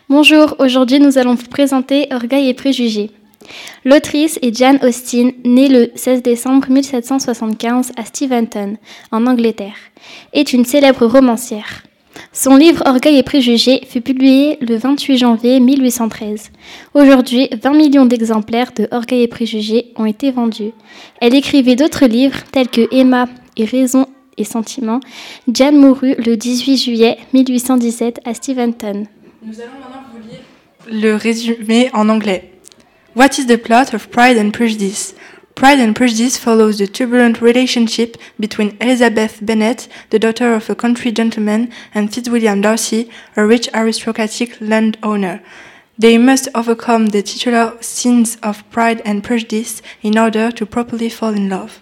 Bonjour, aujourd'hui nous allons vous présenter Orgueil et préjugés. L'autrice est Jane Austen, née le 16 décembre 1775 à Steventon, en Angleterre, est une célèbre romancière. Son livre Orgueil et préjugés fut publié le 28 janvier 1813. Aujourd'hui, 20 millions d'exemplaires de Orgueil et préjugés ont été vendus. Elle écrivait d'autres livres tels que Emma et Raison et Sentiment. Jane mourut le 18 juillet 1817 à Steventon. Nous allons maintenant vous lire le résumé en anglais. What is the plot of Pride and Prejudice? Pride and Prejudice follows the turbulent relationship between Elizabeth Bennet, the daughter of a country gentleman, and Fitzwilliam Darcy, a rich aristocratic landowner. They must overcome the titular sins of pride and prejudice in order to properly fall in love.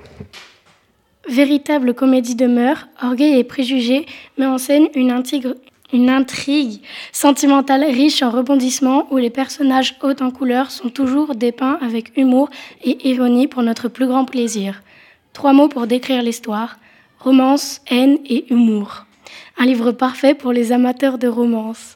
Véritable comédie de mœurs, Orgueil et préjugés met en scène une intrigue sentimentale riche en rebondissements où les personnages hauts en couleur sont toujours dépeints avec humour et ironie pour notre plus grand plaisir. 3 mots pour décrire l'histoire: romance, haine et humour. Un livre parfait pour les amateurs de romance.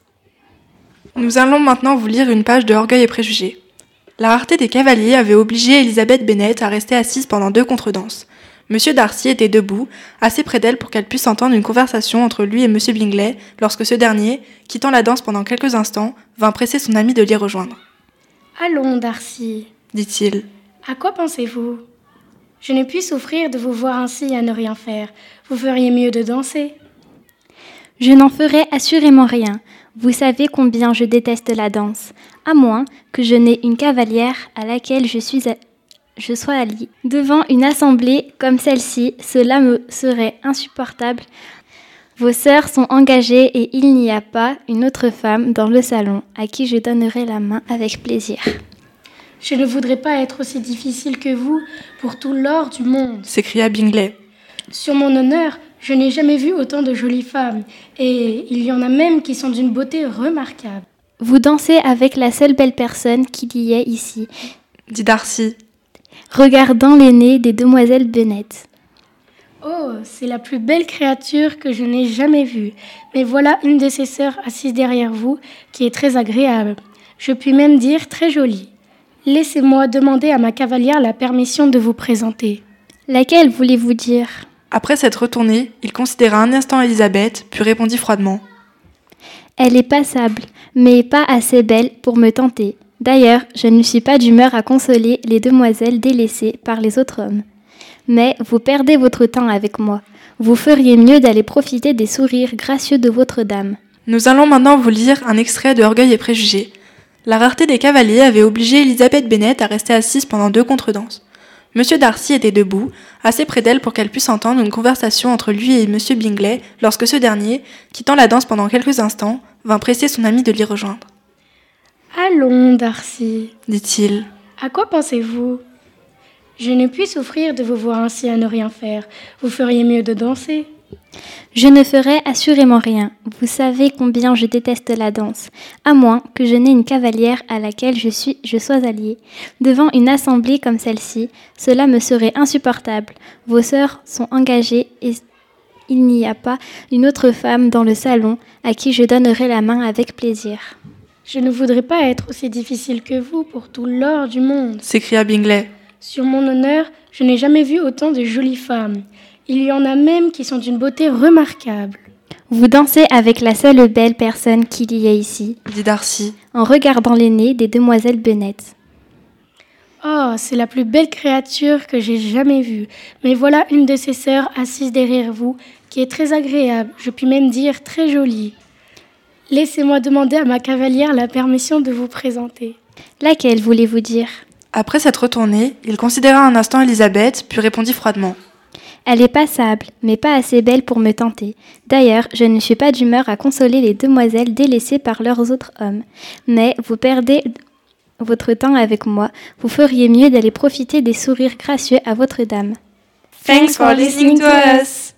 Nous allons maintenant vous lire une page de Orgueil et préjugés. La rareté des cavaliers avait obligé Elizabeth Bennet à rester assise pendant 2 contredanses. Monsieur Darcy était debout, assez près d'elle pour qu'elle puisse entendre une conversation entre lui et Monsieur Bingley, lorsque ce dernier, quittant la danse pendant quelques instants, vint presser son ami de l'y rejoindre. « Allons, Darcy, dit-il. À quoi pensez-vous? Je ne puis souffrir de vous voir ainsi à ne rien faire. Vous feriez mieux de danser. » Je n'en ferai assurément rien. Vous savez combien je déteste la danse, à moins que je n'aie une cavalière à laquelle je sois alliée. Devant une assemblée comme celle-ci, cela me serait insupportable. Vos sœurs sont engagées et il n'y a pas une autre femme dans le salon à qui je donnerai la main avec plaisir. Je ne voudrais pas être aussi difficile que vous pour tout l'or du monde, s'écria Bingley. Sur mon honneur, je n'ai jamais vu autant de jolies femmes, et il y en a même qui sont d'une beauté remarquable. Vous dansez avec la seule belle personne qu'il y ait ici, dit Darcy, regardant l'aînée des demoiselles Bennet. Oh, c'est la plus belle créature que je n'ai jamais vue. Mais voilà une de ses sœurs assise derrière vous, qui est très agréable. Je puis même dire très jolie. Laissez-moi demander à ma cavalière la permission de vous présenter. Laquelle voulez-vous dire? Après s'être retourné, il considéra un instant Elisabeth, puis répondit froidement. Elle est passable, mais pas assez belle pour me tenter. D'ailleurs, je ne suis pas d'humeur à consoler les demoiselles délaissées par les autres hommes. Mais vous perdez votre temps avec moi. Vous feriez mieux d'aller profiter des sourires gracieux de votre dame. Nous allons maintenant vous lire un extrait de Orgueil et préjugés. La rareté des cavaliers avait obligé Elizabeth Bennet à rester assise pendant 2 contredanses. Monsieur Darcy était debout, assez près d'elle pour qu'elle puisse entendre une conversation entre lui et Monsieur Bingley, lorsque ce dernier, quittant la danse pendant quelques instants, vint presser son ami de l'y rejoindre. « Allons, Darcy, dit-il. À quoi pensez-vous? Je ne puis souffrir de vous voir ainsi à ne rien faire. Vous feriez mieux de danser. » Je ne ferai assurément rien. Vous savez combien je déteste la danse, à moins que je n'aie une cavalière à laquelle je sois alliée. Devant une assemblée comme celle-ci, cela me serait insupportable. Vos sœurs sont engagées et il n'y a pas une autre femme dans le salon à qui je donnerai la main avec plaisir. Je ne voudrais pas être aussi difficile que vous pour tout l'or du monde, s'écria Bingley. Sur mon honneur, je n'ai jamais vu autant de jolies femmes. Il y en a même qui sont d'une beauté remarquable. Vous dansez avec la seule belle personne qu'il y ait ici, dit Darcy, en regardant l'aînée des demoiselles Bennet. Oh, c'est la plus belle créature que j'ai jamais vue. Mais voilà une de ses sœurs assise derrière vous, qui est très agréable, je puis même dire très jolie. Laissez-moi demander à ma cavalière la permission de vous présenter. Laquelle voulez-vous dire? Après s'être retourné, il considéra un instant Elisabeth, puis répondit froidement. Elle est passable, mais pas assez belle pour me tenter. D'ailleurs, je ne suis pas d'humeur à consoler les demoiselles délaissées par leurs autres hommes. Mais vous perdez votre temps avec moi. Vous feriez mieux d'aller profiter des sourires gracieux à votre dame. Thanks for listening to us.